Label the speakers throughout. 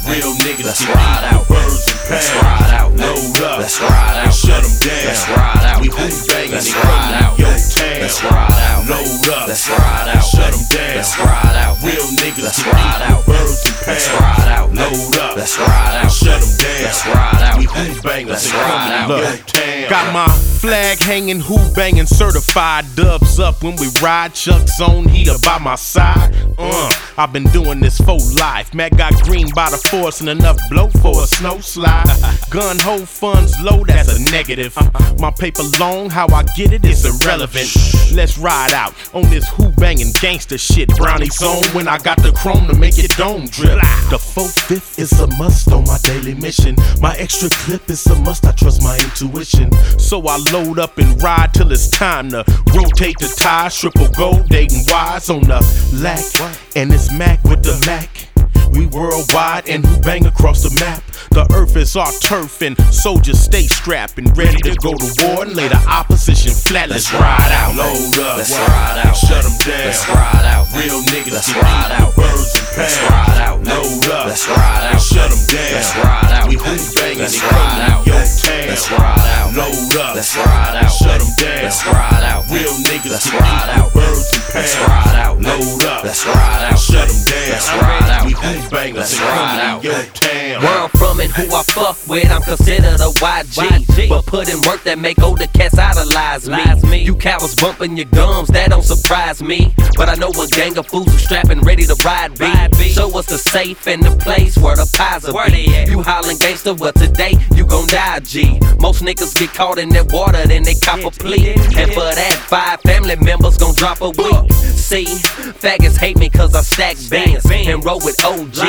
Speaker 1: Real niggas
Speaker 2: let's
Speaker 1: get
Speaker 2: ride out.
Speaker 1: birds and pounds.
Speaker 2: Let's ride out.
Speaker 1: Load up,
Speaker 2: let's ride out.
Speaker 1: shut them down.
Speaker 2: Let's ride out.
Speaker 1: We hoop banging,
Speaker 2: let's
Speaker 1: they
Speaker 2: ride
Speaker 1: come
Speaker 2: out.
Speaker 1: to your town.
Speaker 2: Let's ride out.
Speaker 1: Load up,
Speaker 2: let's ride out.
Speaker 1: shut them down.
Speaker 2: Let's ride out.
Speaker 1: Real niggas
Speaker 2: let's
Speaker 1: get
Speaker 2: ride out.
Speaker 1: birds and pounds.
Speaker 2: Let's ride out.
Speaker 1: Load up,
Speaker 2: let's ride out.
Speaker 1: shut them down.
Speaker 2: Let's ride out.
Speaker 1: We hoop banging,
Speaker 2: let's
Speaker 1: they
Speaker 2: ride
Speaker 1: come
Speaker 2: out.
Speaker 1: to your town.
Speaker 3: Got my flag hanging, hoop banging, certified dubs up when we ride. Chucks on, heater by my side. I've been doing this for life. Mac got green by the force and enough blow for a snow slide. Gun ho funds low, that's a negative. My paper long, how I get it is irrelevant. Let's ride out on this hoop banging gangster shit. Brownies on when I got the chrome to make it dome drip. The 4/5 is a must on my daily mission. My extra clip is a must, I trust my intuition. So I load up and ride till it's time to rotate the tires. Triple gold, dating wise on the lack. And it's Mac with the Mac. We worldwide and who bang across the map. The earth is our turf and soldiers stay strapped and ready to go to war and lay the opposition flat. Let's ride out.
Speaker 1: Load up,
Speaker 2: let's ride out.
Speaker 1: shut them down.
Speaker 2: Let's ride out.
Speaker 1: Real niggas
Speaker 2: let's
Speaker 1: get
Speaker 2: ride out.
Speaker 1: birds and pounds.
Speaker 2: Let's ride out.
Speaker 1: Load up,
Speaker 2: let's ride out.
Speaker 1: shut them down.
Speaker 2: Let's ride out.
Speaker 1: We hoop banging,
Speaker 2: let's
Speaker 1: they
Speaker 2: ride
Speaker 1: come
Speaker 2: out.
Speaker 1: to your town.
Speaker 2: Let's ride out.
Speaker 1: Load up,
Speaker 2: let's ride out.
Speaker 1: shut them down.
Speaker 2: Let's ride out.
Speaker 1: Real niggas
Speaker 2: let's
Speaker 1: get
Speaker 2: ride out.
Speaker 1: birds and pounds.
Speaker 2: Let's ride out.
Speaker 1: Load up,
Speaker 2: let's ride out.
Speaker 1: shut them down.
Speaker 2: Let's ride out.
Speaker 1: We hoop banging,
Speaker 2: let's
Speaker 1: they
Speaker 2: ride
Speaker 1: come
Speaker 2: out.
Speaker 1: to your town.
Speaker 4: Where I'm from and who I fuck with, I'm considered a YG. But put in work that make older cats idolize me. You cowards bumping your gums, that don't surprise me. But I know a gang of fools who strapping ready to ride B. Show us the safe and the place where the pies are be. You hollering gangster, well today you gon' die G. Most niggas get caught in that water, then they cop a plea. And for that 5 family members gon' drop a week. See, faggots hate me cause I stack bands and roll with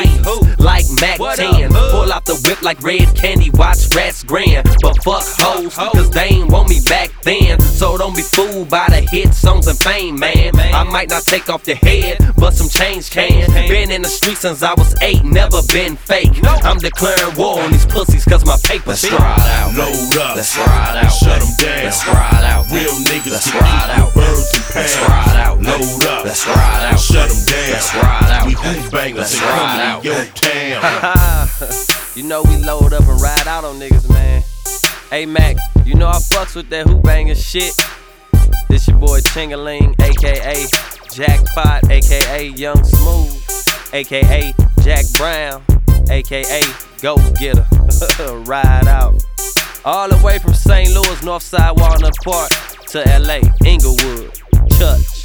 Speaker 4: OGs like Mac 10. Pull out the whip like red candy, watch rats grin. But fuck hoes, cause they ain't want me back then. So don't be fooled by the hit songs and fame, man. I might not take off your head, but some change can. Been in the streets since I was 8, never been fake. I'm declaring war on these pussies cause my paper's
Speaker 2: let's ride out.
Speaker 1: Load up,
Speaker 2: let's ride out.
Speaker 1: shut them down.
Speaker 2: Let's ride out.
Speaker 1: Real niggas
Speaker 2: let's
Speaker 1: get
Speaker 2: ride out.
Speaker 1: birds and pounds.
Speaker 2: Let's ride out.
Speaker 1: Load up,
Speaker 2: let's ride out.
Speaker 1: shut them down.
Speaker 2: Let's ride out.
Speaker 1: We hoop banging,
Speaker 2: let's
Speaker 1: they
Speaker 2: ride
Speaker 1: come
Speaker 2: out.
Speaker 1: to your town.
Speaker 4: You know we load up and ride out on niggas, man. Hey Mac, you know I fucks with that hoop banging shit. This your boy Chingaling, aka Jackpot, aka Young Smooth, aka Jack Brown, aka Go Getter. Ride out. All the way from St. Louis, Northside Walnut Park to LA, Inglewood, Church.